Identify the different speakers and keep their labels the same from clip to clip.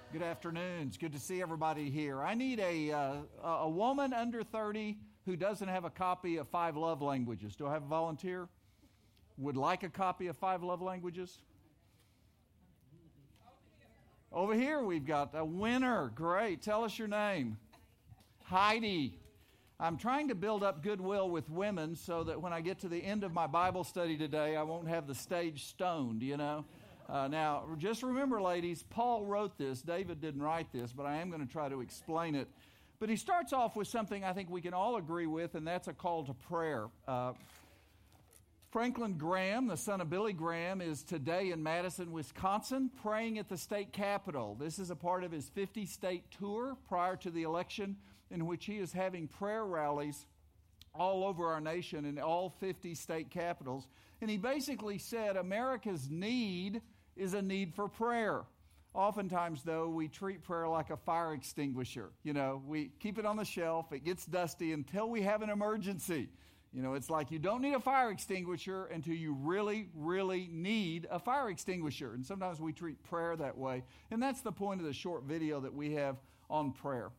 Speaker 1: Good afternoon. It's good to see everybody here. I need a woman under 30 who doesn't have a copy of 5 Love Languages. Do I have a volunteer? Would like a copy of 5 Love Languages? Over here we've got a winner. Great. Tell us your name. Heidi. I'm trying to build up goodwill with women so that when I get to the end of my Bible study today, I won't have the stage stoned, you know. Now, just remember, ladies, Paul wrote this. David didn't write this, but I am going to try to explain it. But he starts off with something I think we can all agree with, and that's a call to prayer. Franklin Graham, the son of Billy Graham, is today in Madison, Wisconsin, praying at the state capitol. This is a part of his 50-state tour prior to the election, in which he is having prayer rallies all over our nation in all 50 state capitals. And he basically said America's need is a need for prayer. Oftentimes, though, we treat prayer like a fire extinguisher. You know, we keep it on the shelf, it gets dusty until we have an emergency. You know, it's like you don't need a fire extinguisher until you really, really need a fire extinguisher. And sometimes we treat prayer that way. And that's the point of the short video that we have on prayer.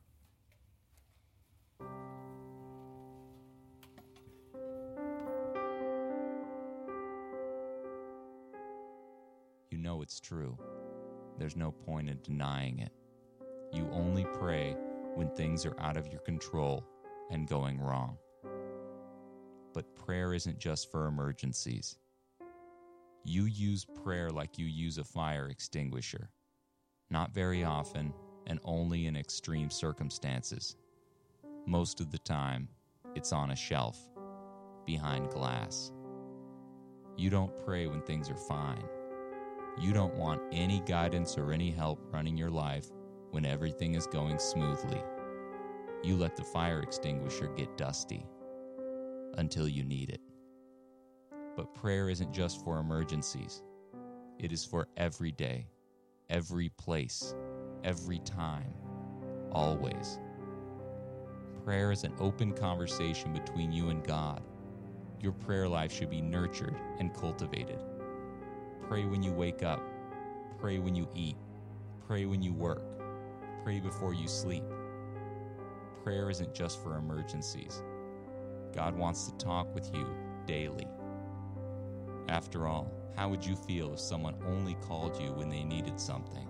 Speaker 2: You know it's true. There's no point in denying it. You only pray when things are out of your control and going wrong. But prayer isn't just for emergencies. You use prayer like you use a fire extinguisher. Not very often, and only in extreme circumstances. Most of the time, it's on a shelf, behind glass. You don't pray when things are fine. You don't want any guidance or any help running your life when everything is going smoothly. You let the fire extinguisher get dusty until you need it. But prayer isn't just for emergencies. It is for every day, every place, every time, always. Prayer is an open conversation between you and God. Your prayer life should be nurtured and cultivated. Pray when you wake up. Pray when you eat. Pray when you work. Pray before you sleep. Prayer isn't just for emergencies. God wants to talk with you daily. After all, how would you feel if someone only called you when they needed something?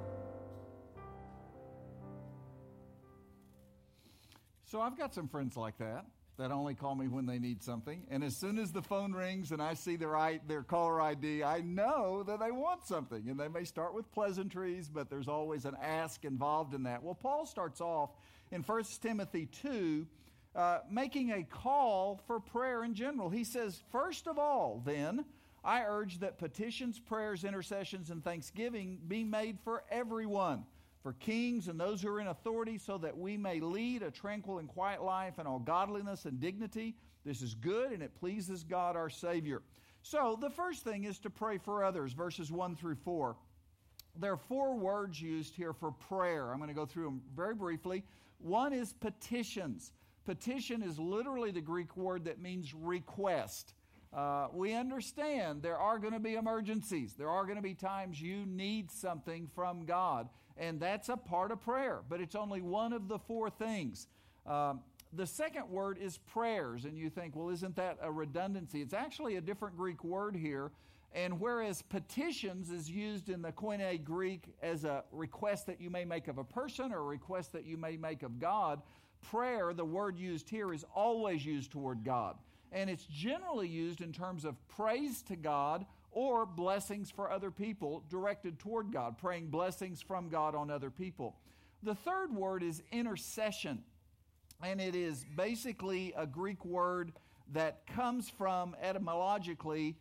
Speaker 1: So I've got some friends like that only call me when they need something. And as soon as the phone rings and I see their caller ID, I know that they want something. And they may start with pleasantries, but there's always an ask involved in that. Well, Paul starts off in 1 Timothy 2 making a call for prayer in general. He says, first of all, then, I urge that petitions, prayers, intercessions, and thanksgiving be made for everyone, for kings and those who are in authority, so that we may lead a tranquil and quiet life in all godliness and dignity. This is good, and it pleases God our Savior. So the first thing is to pray for others, verses 1 through 4. There are 4 words used here for prayer. I'm going to go through them very briefly. One is petitions. Petition is literally the Greek word that means request. We understand there are going to be emergencies. There are going to be times you need something from God, and that's a part of prayer, but it's only one of the 4 things. The second word is prayers, and you think, well, isn't that a redundancy? It's actually a different Greek word here, and whereas petitions is used in the Koine Greek as a request that you may make of a person or a request that you may make of God, prayer, the word used here, is always used toward God. And it's generally used in terms of praise to God or blessings for other people directed toward God, praying blessings from God on other people. The third word is intercession, and it is basically a Greek word that comes from, etymologically,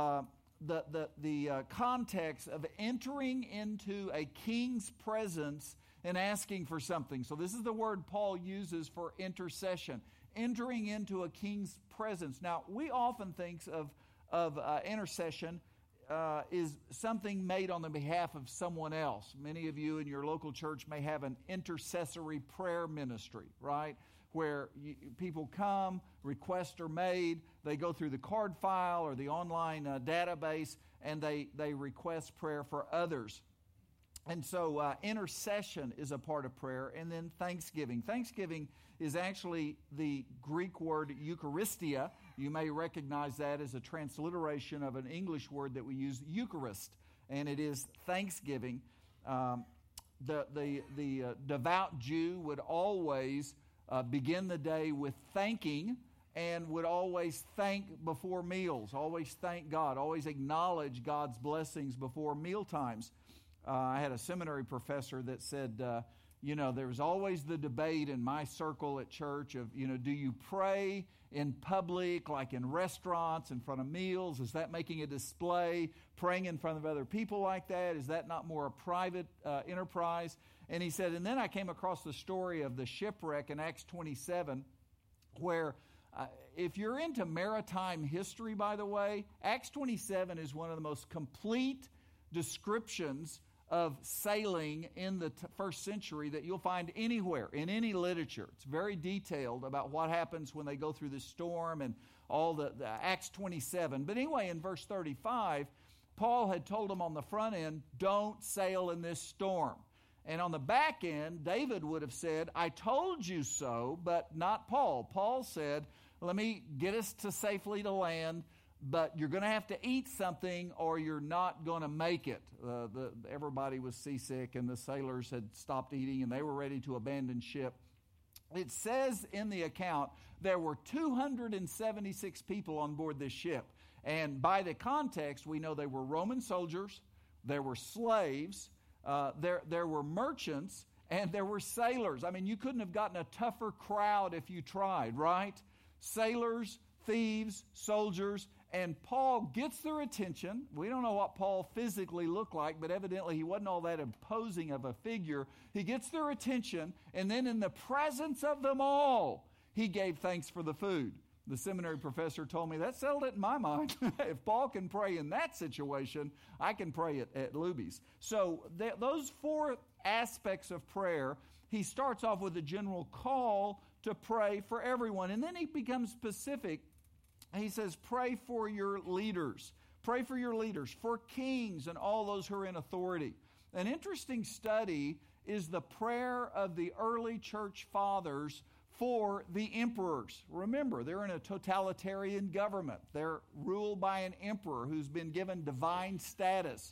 Speaker 1: the context of entering into a king's presence and asking for something. So this is the word Paul uses for intercession, entering into a king's presence. Now, we often think of intercession is something made on the behalf of someone else. Many of you in your local church may have an intercessory prayer ministry, right? Where people come, requests are made, they go through the card file or the online database, and they request prayer for others. And so intercession is a part of prayer, and then thanksgiving. Thanksgiving is actually the Greek word Eucharistia. You may recognize that as a transliteration of an English word that we use, Eucharist, and it is thanksgiving. The devout Jew would always begin the day with thanking, and would always thank before meals, always thank God, always acknowledge God's blessings before meal times. I had a seminary professor that said, there was always the debate in my circle at church of, do you pray in public, like in restaurants, in front of meals? Is that making a display? Praying in front of other people like that? Is that not more a private enterprise? And he said, and then I came across the story of the shipwreck in Acts 27, where if you're into maritime history, by the way, Acts 27 is one of the most complete descriptions of sailing in the first century that you'll find anywhere, in any literature. It's very detailed about what happens when they go through the storm and all the Acts 27. But anyway, in verse 35, Paul had told them on the front end, don't sail in this storm. And on the back end, David would have said, I told you so, but not Paul. Paul said, let me get us safely to land, but you're going to have to eat something or you're not going to make it. Everybody was seasick and the sailors had stopped eating and they were ready to abandon ship. It says in the account there were 276 people on board this ship. And by the context, we know they were Roman soldiers, there were slaves, there were merchants, and there were sailors. I mean, you couldn't have gotten a tougher crowd if you tried, right? Sailors, thieves, soldiers, and Paul gets their attention. We don't know what Paul physically looked like, but evidently he wasn't all that imposing of a figure. He gets their attention, and then in the presence of them all, he gave thanks for the food. The seminary professor told me that settled it in my mind. If Paul can pray in that situation, I can pray at Luby's. So those four aspects of prayer, he starts off with a general call to pray for everyone. And then he becomes specific. He says, pray for your leaders. Pray for your leaders, for kings and all those who are in authority. An interesting study is the prayer of the early church fathers for the emperors. Remember, they're in a totalitarian government. They're ruled by an emperor who's been given divine status.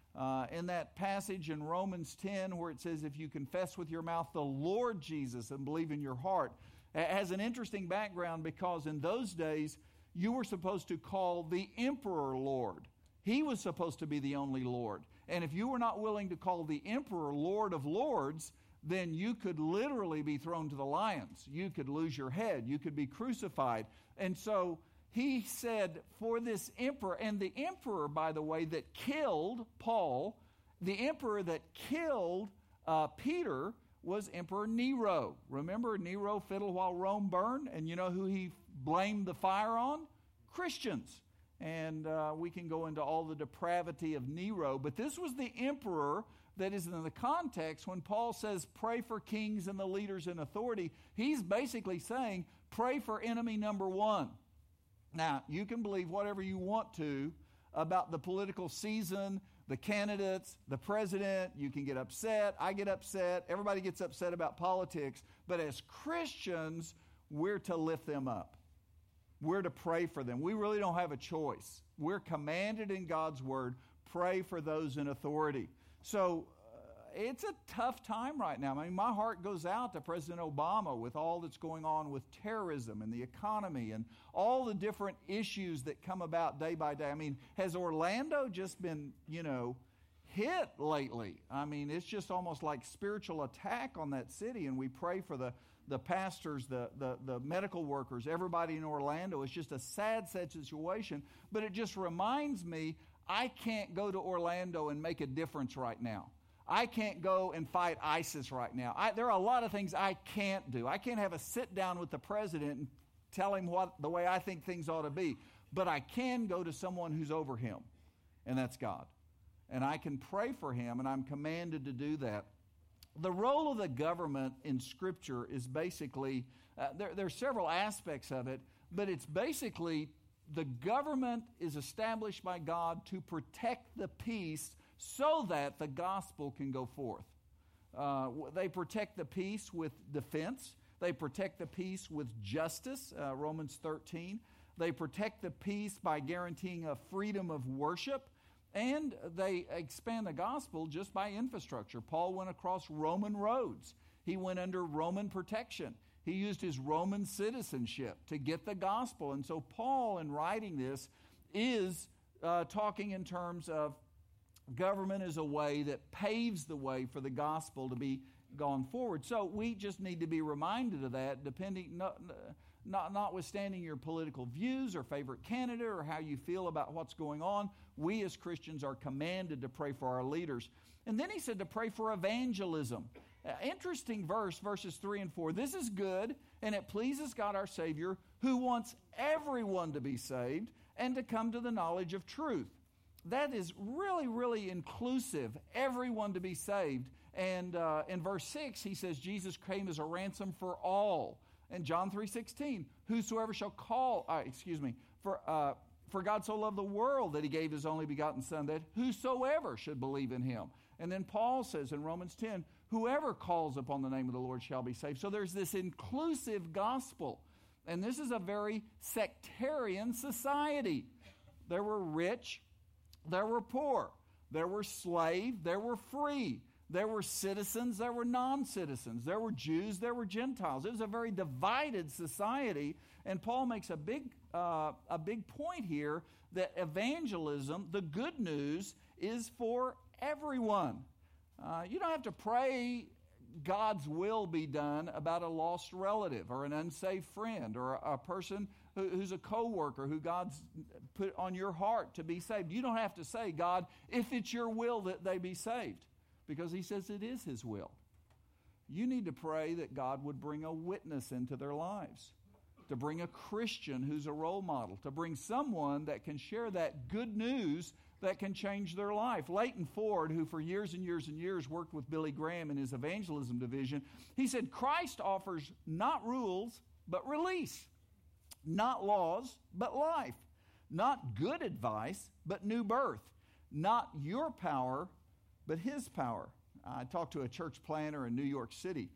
Speaker 1: In that passage in Romans 10 where it says, if you confess with your mouth the Lord Jesus and believe in your heart, it has an interesting background because in those days, you were supposed to call the emperor Lord. He was supposed to be the only Lord. And if you were not willing to call the emperor Lord of Lords, then you could literally be thrown to the lions. You could lose your head. You could be crucified. And so he said for this emperor, and the emperor, by the way, that killed Paul, the emperor that killed Peter was Emperor Nero. Remember, Nero fiddled while Rome burned, and you know who he blamed the fire on? Christians. And we can go into all the depravity of Nero, but this was the emperor that is in the context when Paul says pray for kings and the leaders in authority. He's basically saying pray for enemy number one. Now, you can believe whatever you want to about the political season, the candidates, the president. You can get upset. I get upset. Everybody gets upset about politics. But as Christians, we're to lift them up. We're to pray for them. We really don't have a choice. We're commanded in God's word, pray for those in authority. So it's a tough time right now. I mean, my heart goes out to President Obama with all that's going on with terrorism and the economy and all the different issues that come about day by day. I mean, has Orlando just been, hit lately? I mean, it's just almost like spiritual attack on that city, and we pray for the pastors, the medical workers, everybody in Orlando. It's just a sad situation, but it just reminds me I can't go to Orlando and make a difference right now. I can't go and fight ISIS right now. There are a lot of things I can't do. I can't have a sit down with the president and tell him the way I think things ought to be. But I can go to someone who's over him, and that's God. And I can pray for him, and I'm commanded to do that. The role of the government in Scripture is basically, there are several aspects of it, but it's basically the government is established by God to protect the peace so that the gospel can go forth. They protect the peace with defense. They protect the peace with justice, Romans 13. They protect the peace by guaranteeing a freedom of worship. And they expand the gospel just by infrastructure. Paul went across Roman roads. He went under Roman protection. He used his Roman citizenship to get the gospel. And so Paul, in writing this, is talking in terms of government as a way that paves the way for the gospel to be gone forward. So we just need to be reminded of that, notwithstanding your political views or favorite candidate or how you feel about what's going on. We as Christians are commanded to pray for our leaders. And then he said to pray for evangelism. Interesting verse, verses 3 and 4. This is good, and it pleases God our Savior, who wants everyone to be saved and to come to the knowledge of truth. That is really, really inclusive, everyone to be saved. And in verse 6, he says, Jesus came as a ransom for all. And John 3:16, whosoever shall call, for God so loved the world that he gave his only begotten Son, that whosoever should believe in him. And then Paul says in Romans 10, whoever calls upon the name of the Lord shall be saved. So there's this inclusive gospel. And this is a very sectarian society. There were rich, there were poor, there were slave, there were free. There were citizens, there were non-citizens. There were Jews, there were Gentiles. It was a very divided society. And Paul makes a big point here that evangelism, the good news, is for everyone. You don't have to pray God's will be done about a lost relative or an unsaved friend or a person who's a co-worker who God's put on your heart to be saved. You don't have to say, God, if it's your will that they be saved, because he says it is his will. You need to pray that God would bring a witness into their lives, to bring a Christian who's a role model, to bring someone that can share that good news that can change their life. Leighton Ford, who for years and years and years worked with Billy Graham in his evangelism division, he said, Christ offers not rules, but release. Not laws, but life. Not good advice, but new birth. Not your power, but his power. I talked to a church planter in New York City.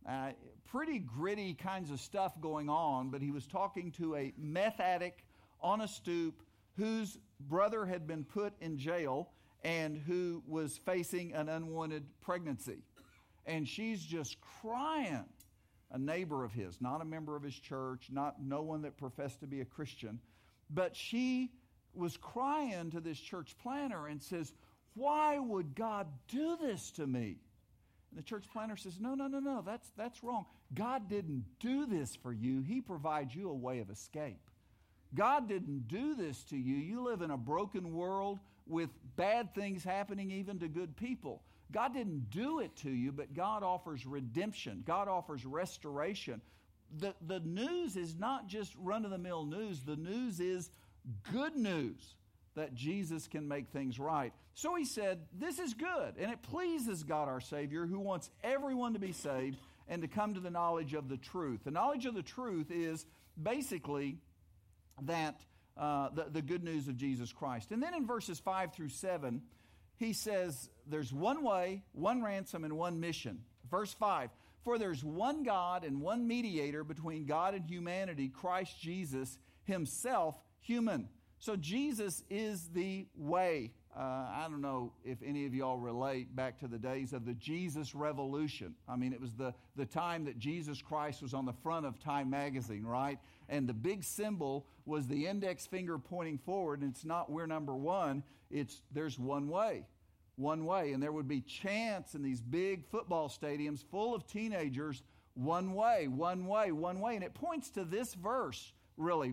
Speaker 1: Pretty gritty kinds of stuff going on, but he was talking to a meth addict on a stoop whose brother had been put in jail and who was facing an unwanted pregnancy. And she's just crying. A neighbor of his, not a member of his church, no one that professed to be a Christian, but she was crying to this church planter and says, why would God do this to me? And the church planter says, no, that's wrong. God didn't do this for you. He provides you a way of escape. God didn't do this to you. You live in a broken world with bad things happening even to good people. God didn't do it to you, but God offers redemption. God offers restoration. The news is not just run-of-the-mill news. The news is good news that Jesus can make things right. So he said, this is good, and it pleases God our Savior, who wants everyone to be saved and to come to the knowledge of the truth. The knowledge of the truth is basically that the good news of Jesus Christ. And then in verses 5 through 7, he says there's one way, one ransom, and one mission. Verse 5, for there's one God and one mediator between God and humanity, Christ Jesus, himself human. So Jesus is the way. I don't know if any of y'all relate back to the days of the Jesus Revolution. I mean, it was the time that Jesus Christ was on the front of Time magazine, right? And the big symbol was the index finger pointing forward, and it's not we're number one, it's there's one way. One way. And there would be chants in these big football stadiums full of teenagers, one way, one way, one way. And it points to this verse, really,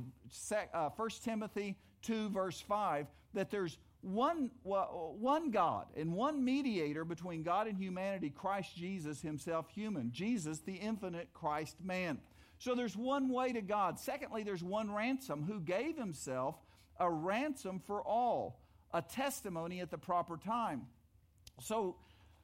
Speaker 1: 1 Timothy 2, verse 5, that there's one God and one mediator between God and humanity, Christ Jesus, himself human. Jesus, the infinite Christ man. So there's one way to God. Secondly, there's one ransom who gave himself a ransom for all, a testimony at the proper time. So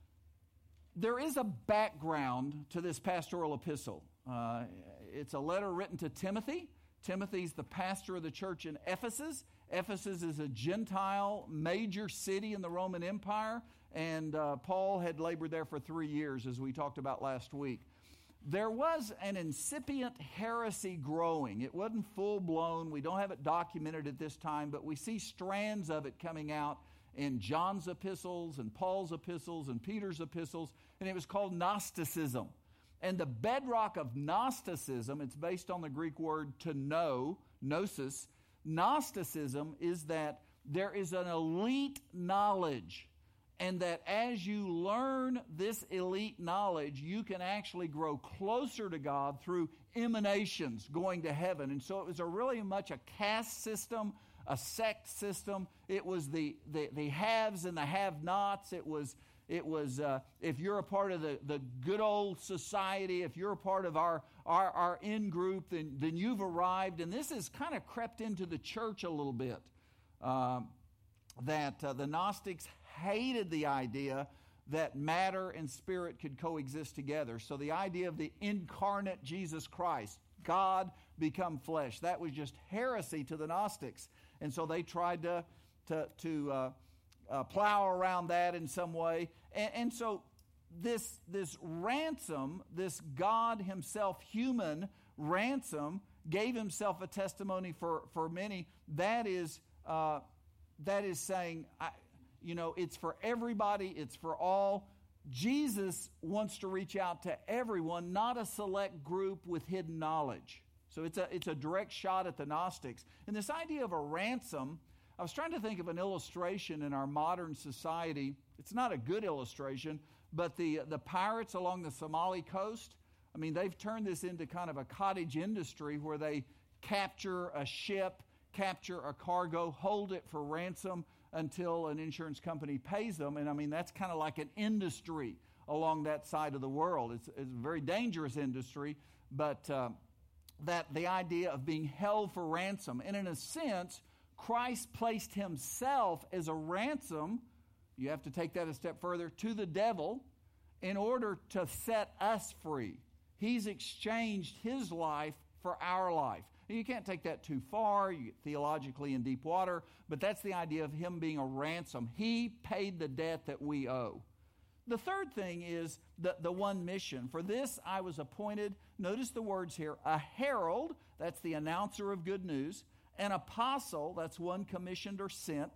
Speaker 1: there is a background to this pastoral epistle. It's a letter written to Timothy. Timothy's the pastor of the church in Ephesus, Ephesus is a Gentile major city in the Roman Empire, and Paul had labored there for 3 years, as we talked about last week. There was an incipient heresy growing. It wasn't full-blown. We don't have it documented at this time, but we see strands of it coming out in John's epistles and Paul's epistles and Peter's epistles, and it was called Gnosticism. And the bedrock of Gnosticism, it's based on the Greek word to know, gnosis. Gnosticism is that there is an elite knowledge, and that as you learn this elite knowledge, you can actually grow closer to God through emanations going to heaven. And so it was really much a caste system, a sect system. It was the haves and the have-nots. It was if you're a part of the good old society, if you're a part of our in-group, then you've arrived. And this has kind of crept into the church a little bit, that the Gnostics hated the idea that matter and spirit could coexist together. So the idea of the incarnate Jesus Christ, God become flesh, that was just heresy to the Gnostics. And so they tried to plow around that in some way. And so this ransom, this God himself, human ransom, gave himself a testimony for many. That is saying, it's for everybody, it's for all. Jesus wants to reach out to everyone, not a select group with hidden knowledge. So it's a direct shot at the Gnostics. And this idea of a ransom, I was trying to think of an illustration in our modern society. It's not a good illustration, but the pirates along the Somali coast, I mean, they've turned this into kind of a cottage industry where they capture a ship, capture a cargo, hold it for ransom until an insurance company pays them. And I mean, that's kind of like an industry along that side of the world. It's a very dangerous industry, but that the idea of being held for ransom. And in a sense, Christ placed himself as a ransom, you have to take that a step further, to the devil in order to set us free. He's exchanged his life for our life. You can't take that too far, you get theologically in deep water, but that's the idea of him being a ransom. He paid the debt that we owe. The third thing is the one mission. For this I was appointed, notice the words here, a herald, that's the announcer of good news, an apostle, that's one commissioned or sent.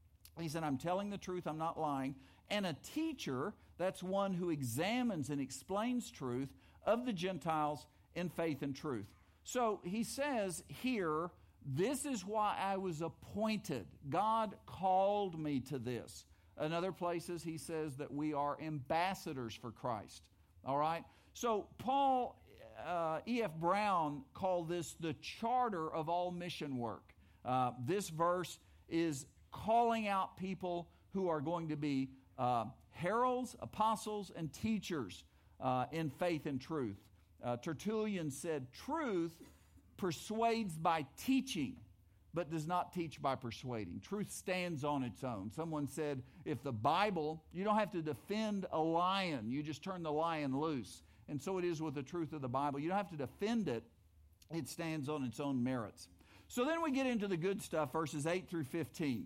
Speaker 1: He said, I'm telling the truth, I'm not lying. And a teacher, that's one who examines and explains truth of the Gentiles in faith and truth. So he says here, this is why I was appointed. God called me to this. In other places, he says that we are ambassadors for Christ. All right? So Paul, E.F. Brown called this the charter of all mission work. This verse is calling out people who are going to be heralds, apostles, and teachers in faith and truth. Tertullian said, truth persuades by teaching, but does not teach by persuading. Truth stands on its own. Someone said, if the Bible, you don't have to defend a lion, you just turn the lion loose. And so it is with the truth of the Bible. You don't have to defend it. It stands on its own merits. So then we get into the good stuff, verses 8 through 15.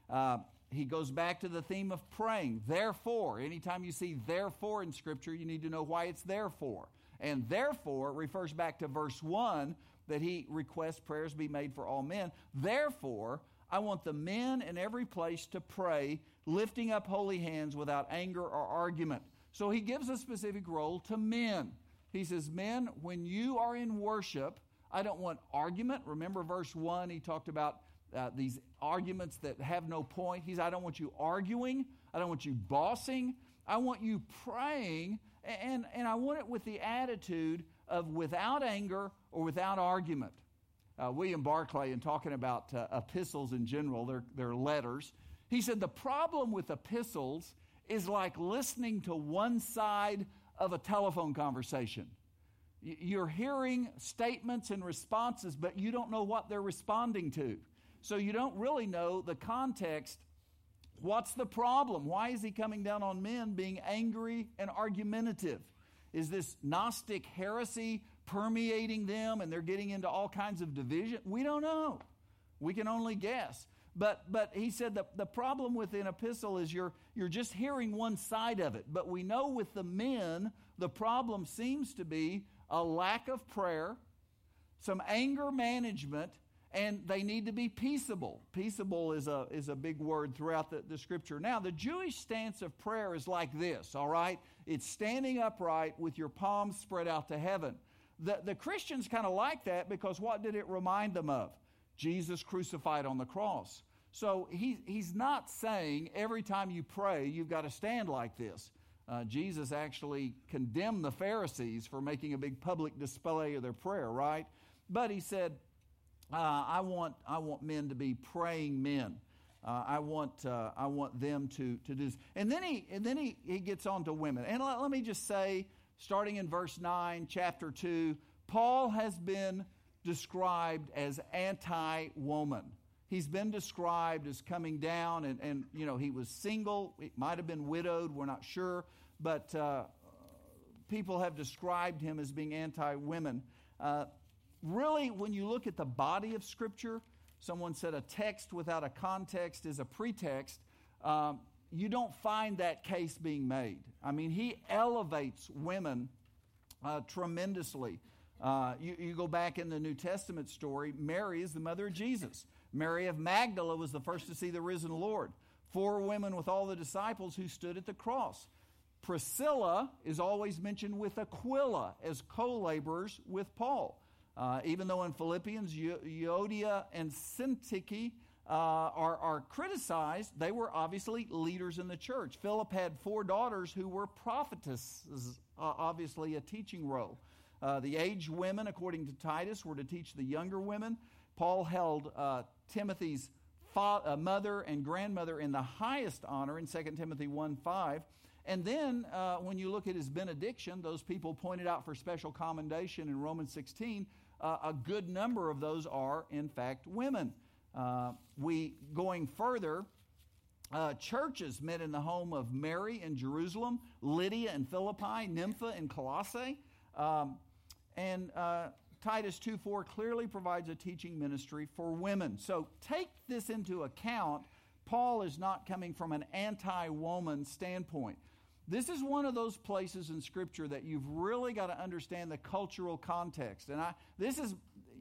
Speaker 1: He goes back to the theme of praying. Therefore, anytime you see therefore in Scripture, you need to know why it's therefore. And therefore refers back to verse 1 that he requests prayers be made for all men. Therefore, I want the men in every place to pray, lifting up holy hands without anger or argument. So he gives a specific role to men. He says, men, when you are in worship, I don't want argument. Remember verse 1, he talked about these arguments that have no point. He said, I don't want you arguing. I don't want you bossing. I want you praying. And I want it with the attitude of without anger or without argument. William Barclay, in talking about epistles in general, they're letters, he said the problem with epistles is like listening to one side of a telephone conversation. You're hearing statements and responses, but you don't know what they're responding to. So you don't really know the context. What's the problem? Why is he coming down on men being angry and argumentative? Is this Gnostic heresy permeating them and they're getting into all kinds of division? We don't know. We can only guess. But he said that the problem with an epistle is you're just hearing one side of it. But we know with the men, the problem seems to be a lack of prayer, some anger management, and they need to be peaceable. Peaceable is a big word throughout the Scripture. Now, the Jewish stance of prayer is like this, all right? It's standing upright with your palms spread out to heaven. The Christians kind of like that because what did it remind them of? Jesus crucified on the cross. So he's not saying every time you pray, you've got to stand like this. Jesus actually condemned the Pharisees for making a big public display of their prayer, right? But he said, I want men to be praying men. I want them to do this. And then he gets on to women. And let me just say, starting in verse 9, chapter 2, Paul has been described as anti-woman. He's been described as coming down, and he was single. He might have been widowed, we're not sure. But people have described him as being anti-women. Really, when you look at the body of Scripture, someone said a text without a context is a pretext. You don't find that case being made. I mean, he elevates women tremendously. You go back in the New Testament story, Mary is the mother of Jesus. Mary of Magdala was the first to see the risen Lord. 4 women with all the disciples who stood at the cross. Priscilla is always mentioned with Aquila as co-laborers with Paul. Even though in Philippians, Euodia and Syntyche are criticized, they were obviously leaders in the church. Philip had 4 daughters who were prophetesses, obviously a teaching role. The aged women, according to Titus, were to teach the younger women. Paul held Timothy's mother and grandmother in the highest honor in 2 Timothy 1:5. And then when you look at his benediction, those people pointed out for special commendation in Romans 16, a good number of those are, in fact, women. Going further, churches met in the home of Mary in Jerusalem, Lydia in Philippi, Nympha in Colossae, and Titus 2:4 clearly provides a teaching ministry for women. So take this into account. Paul is not coming from an anti-woman standpoint. This is one of those places in Scripture that you've really got to understand the cultural context. And this is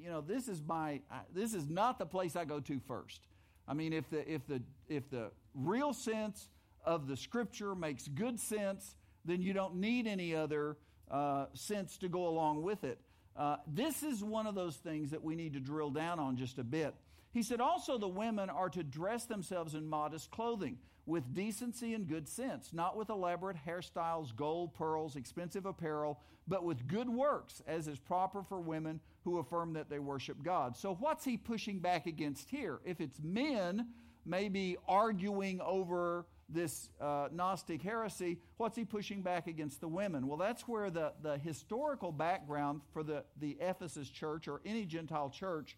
Speaker 1: not the place I go to first. I mean, if the real sense of the Scripture makes good sense, then you don't need any other sense to go along with it. This is one of those things that we need to drill down on just a bit. He said also the women are to dress themselves in modest clothing, with decency and good sense, not with elaborate hairstyles, gold, pearls, expensive apparel, but with good works, as is proper for women who affirm that they worship God. So what's he pushing back against here? If it's men maybe arguing over this Gnostic heresy, what's he pushing back against the women? Well, that's where the historical background for the Ephesus church or any Gentile church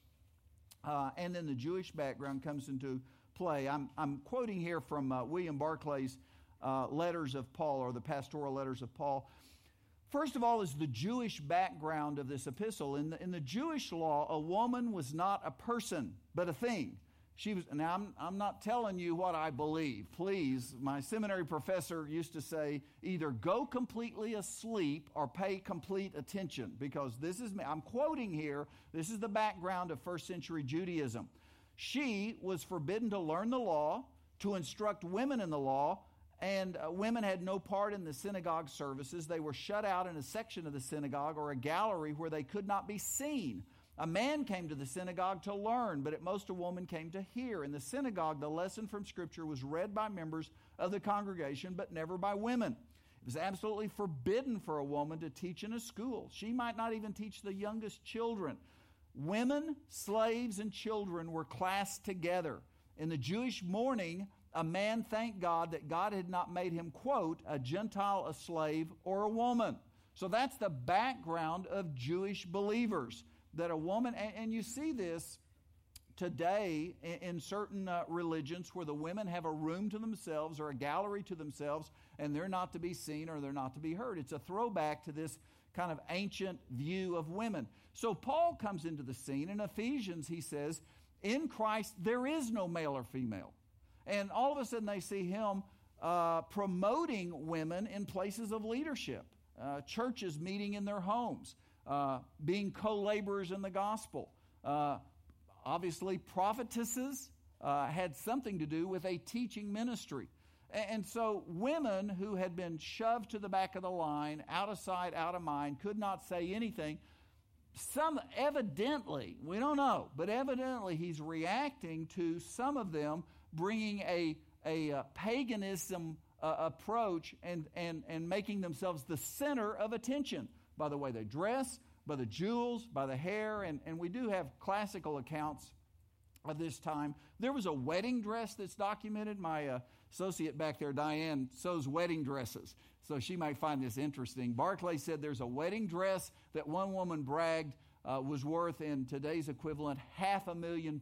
Speaker 1: and then the Jewish background comes into play. I'm quoting here from William Barclay's letters of Paul, or the pastoral letters of Paul. First of all is the Jewish background of this epistle. In the Jewish law, a woman was not a person, but a thing. She was. Now, I'm not telling you what I believe. Please, my seminary professor used to say, either go completely asleep or pay complete attention, because this is me. I'm quoting here. This is the background of first century Judaism. She was forbidden to learn the law, to instruct women in the law, and women had no part in the synagogue services. They were shut out in a section of the synagogue or a gallery where they could not be seen. A man came to the synagogue to learn, but at most a woman came to hear. In the synagogue, the lesson from Scripture was read by members of the congregation, but never by women. It was absolutely forbidden for a woman to teach in a school. She might not even teach the youngest children. Women, slaves, and children were classed together. In the Jewish mourning, a man thanked God that God had not made him, quote, a Gentile, a slave, or a woman. So that's the background of Jewish believers, that a woman, and you see this today in certain religions where the women have a room to themselves or a gallery to themselves, and they're not to be seen or they're not to be heard. It's a throwback to this kind of ancient view of women. So Paul comes into the scene. In Ephesians, he says, in Christ, there is no male or female. And all of a sudden they see him promoting women in places of leadership, churches meeting in their homes, being co-laborers in the gospel. Obviously, prophetesses had something to do with a teaching ministry. And so women who had been shoved to the back of the line, out of sight, out of mind, could not say anything. Some evidently, we don't know, but evidently he's reacting to some of them bringing a paganism approach and making themselves the center of attention by the way they dress, by the jewels, by the hair, and we do have classical accounts of this time. There was a wedding dress that's documented. My associate back there, Diane, sews wedding dresses, so she might find this interesting. Barclay said there's a wedding dress that one woman bragged was worth, in today's equivalent, £500,000.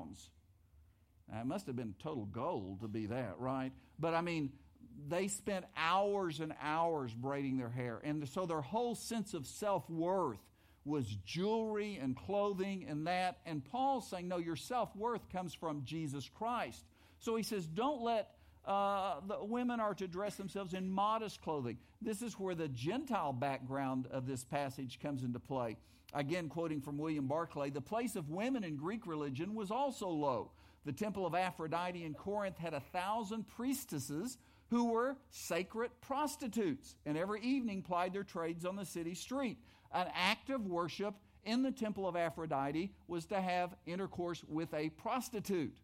Speaker 1: It must have been total gold to be that, right? But I mean, they spent hours and hours braiding their hair, and so their whole sense of self-worth was jewelry and clothing and that. And Paul's saying, no, your self-worth comes from Jesus Christ. So he says, don't let the women are to dress themselves in modest clothing. This is where the Gentile background of this passage comes into play. Again, quoting from William Barclay, the place of women in Greek religion was also low. The temple of Aphrodite in Corinth had 1,000 priestesses who were sacred prostitutes, and every evening plied their trades on the city street. An act of worship in the temple of Aphrodite was to have intercourse with a prostitute.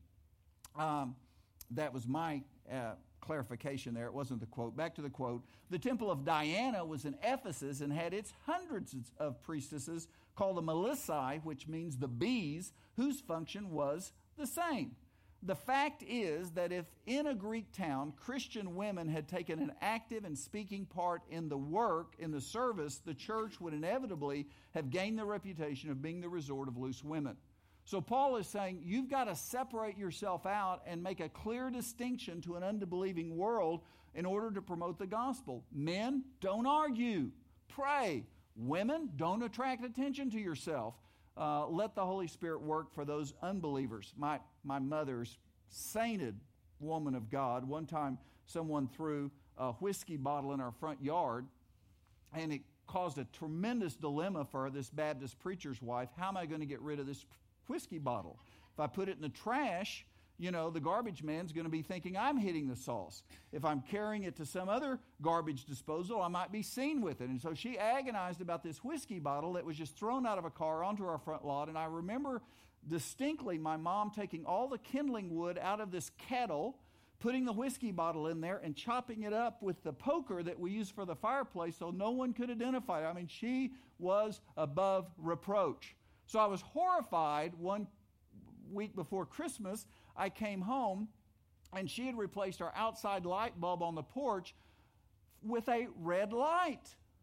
Speaker 1: That was my clarification there. It wasn't the quote. Back to the quote. The temple of Diana was in Ephesus and had its hundreds of priestesses called the Melissae, which means the bees, whose function was the same. The fact is that if in a Greek town Christian women had taken an active and speaking part in the work, in the service, the church would inevitably have gained the reputation of being the resort of loose women. So Paul is saying you've got to separate yourself out and make a clear distinction to an unbelieving world in order to promote the gospel. Men, don't argue. Pray. Women, don't attract attention to yourself. Let the Holy Spirit work for those unbelievers. My mother's sainted woman of God. One time someone threw a whiskey bottle in our front yard, and it caused a tremendous dilemma for this Baptist preacher's wife. How am I going to get rid of this whiskey bottle? If I put it in the trash, the garbage man's going to be thinking I'm hitting the sauce. If I'm carrying it to some other garbage disposal, I might be seen with it. And so she agonized about this whiskey bottle that was just thrown out of a car onto our front lawn. And I remember distinctly my mom taking all the kindling wood out of this kettle, putting the whiskey bottle in there, and chopping it up with the poker that we use for the fireplace so no one could identify it. I mean, she was above reproach. So I was horrified. One week before Christmas, I came home, and she had replaced our outside light bulb on the porch with a red light.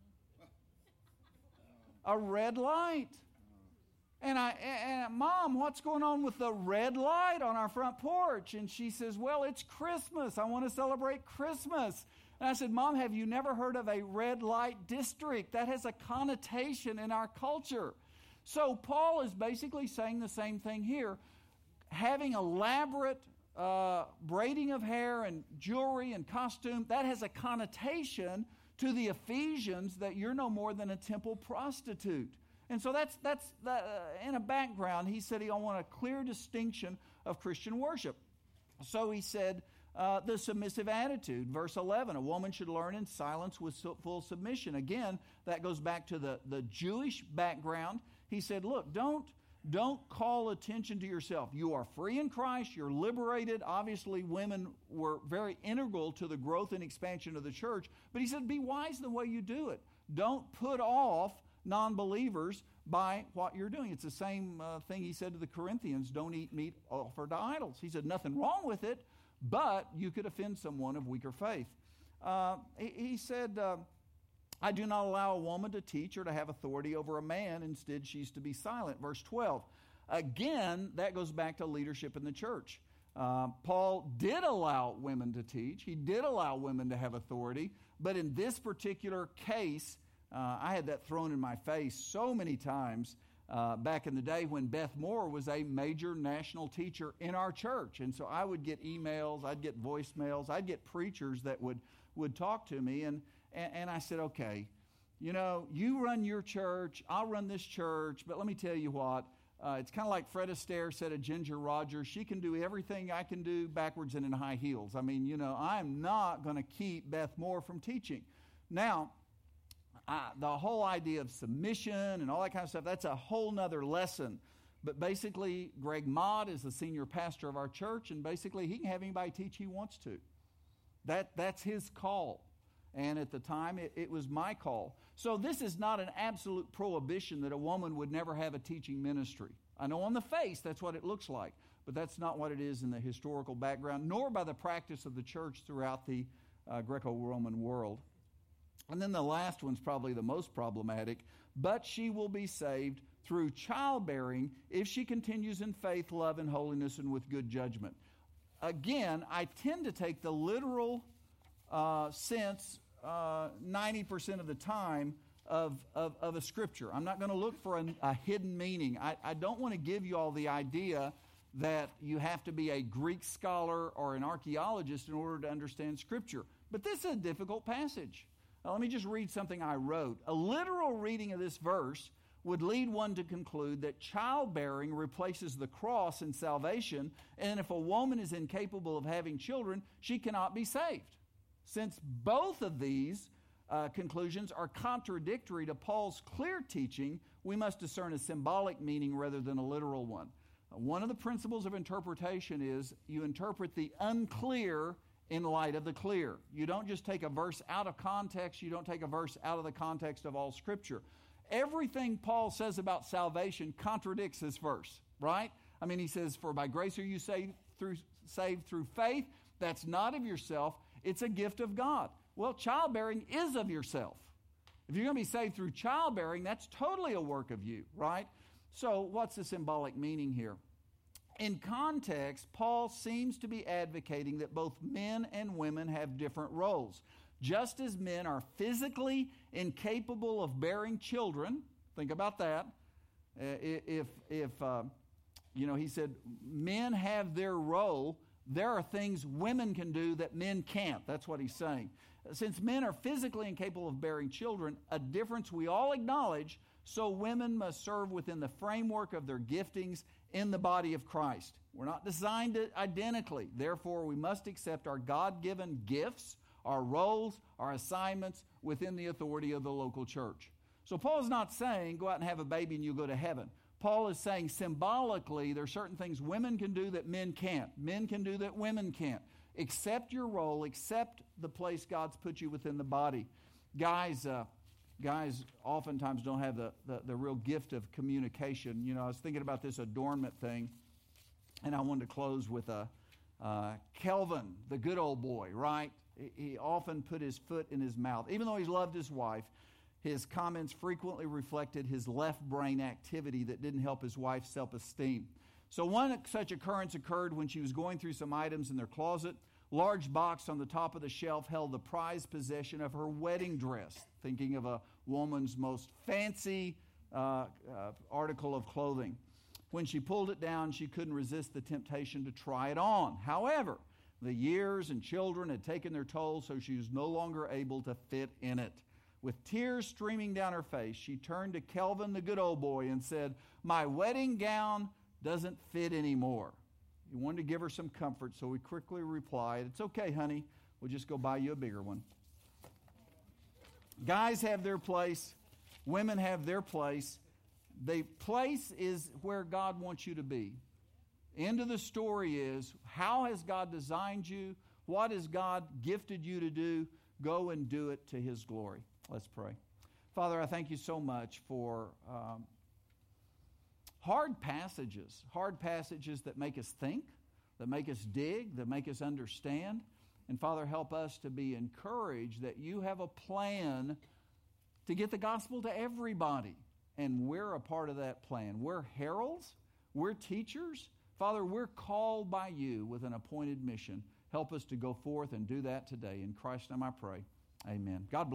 Speaker 1: A red light. And Mom, what's going on with the red light on our front porch? And she says, well, it's Christmas. I want to celebrate Christmas. And I said, Mom, have you never heard of a red light district? That has a connotation in our culture. So Paul is basically saying the same thing here. Having elaborate braiding of hair and jewelry and costume, that has a connotation to the Ephesians that you're no more than a temple prostitute. And so that's in a background. He said he wanted a clear distinction of Christian worship. So he said the submissive attitude. Verse 11, a woman should learn in silence with full submission. Again, that goes back to the Jewish background. He said, look, don't call attention to yourself. You are free in Christ. You're liberated. Obviously, women were very integral to the growth and expansion of the church. But he said, be wise in the way you do it. Don't put off non-believers by what you're doing. It's the same thing he said to the Corinthians, don't eat meat offered to idols. He said, nothing wrong with it, but you could offend someone of weaker faith. He said, I do not allow a woman to teach or to have authority over a man. Instead, she's to be silent. Verse 12. Again, that goes back to leadership in the church. Paul did allow women to teach. He did allow women to have authority. But in this particular case, I had that thrown in my face so many times. back in the day when Beth Moore was a major national teacher in our church. And so I would get emails, I'd get voicemails, I'd get preachers that would talk to me. And I said, okay, you know, you run your church, I'll run this church, but let me tell you what, it's kind of like Fred Astaire said of Ginger Rogers, she can do everything I can do backwards and in high heels. I mean, you know, I'm not going to keep Beth Moore from teaching. Now, the whole idea of submission and all that kind of stuff, that's a whole nother lesson. But basically, Greg Mott is the senior pastor of our church, and basically he can have anybody teach he wants to. That's his call. And at the time, it was my call. So this is not an absolute prohibition that a woman would never have a teaching ministry. I know on the face that's what it looks like, but that's not what it is in the historical background, nor by the practice of the church throughout the Greco-Roman world. And then the last one's probably the most problematic. But she will be saved through childbearing if she continues in faith, love, and holiness, and with good judgment. Again, I tend to take the literal sense 90% of the time of a scripture. I'm not going to look for a hidden meaning. I don't want to give you all the idea that you have to be a Greek scholar or an archaeologist in order to understand scripture. But this is a difficult passage. Now, let me just read something I wrote. A literal reading of this verse would lead one to conclude that childbearing replaces the cross in salvation, and if a woman is incapable of having children, she cannot be saved. Since both of these conclusions are contradictory to Paul's clear teaching, we must discern a symbolic meaning rather than a literal one. One of the principles of interpretation is you interpret the unclear in light of the clear. You don't just take a verse out of context. You don't take a verse out of the context of all Scripture. Everything Paul says about salvation contradicts this verse, right? I mean, he says, for by grace are you saved through faith. That's not of yourself. It's a gift of God. Well, childbearing is of yourself. If you're going to be saved through childbearing, that's totally a work of you, right? So what's the symbolic meaning here? In context, Paul seems to be advocating that both men and women have different roles. Just as men are physically incapable of bearing children, think about that. He said men have their role, there are things women can do that men can't. That's what he's saying. Since men are physically incapable of bearing children, a difference we all acknowledge, so women must serve within the framework of their giftings in the body of Christ. We're not designed identically. Therefore, we must accept our God-given gifts, our roles, our assignments within the authority of the local church. So Paul's not saying go out and have a baby and you'll go to heaven. Paul is saying symbolically there are certain things women can do that men can't. Men can do that women can't. Accept your role. Accept the place God's put you within the body. Guys oftentimes don't have the real gift of communication. You know, I was thinking about this adornment thing, and I wanted to close with Kelvin, the good old boy, right? He often put his foot in his mouth. Even though he loved his wife, his comments frequently reflected his left brain activity that didn't help his wife's self-esteem. So one such occurrence occurred when she was going through some items in their closet. Large box on the top of the shelf held the prized possession of her wedding dress, thinking of a woman's most fancy article of clothing. When she pulled it down, she couldn't resist the temptation to try it on. However, the years and children had taken their toll, so she was no longer able to fit in it. With tears streaming down her face, she turned to Kelvin, the good old boy, and said, "My wedding gown doesn't fit anymore." He wanted to give her some comfort, so he quickly replied, "It's okay, honey. We'll just go buy you a bigger one." Guys have their place. Women have their place. The place is where God wants you to be. End of the story is, how has God designed you? What has God gifted you to do? Go and do it to His glory. Let's pray. Father, I thank you so much for hard passages that make us think, that make us dig, that make us understand. And Father, help us to be encouraged that you have a plan to get the gospel to everybody. And we're a part of that plan. We're heralds. We're teachers. Father, we're called by you with an appointed mission. Help us to go forth and do that today. In Christ's name I pray. Amen. God bless.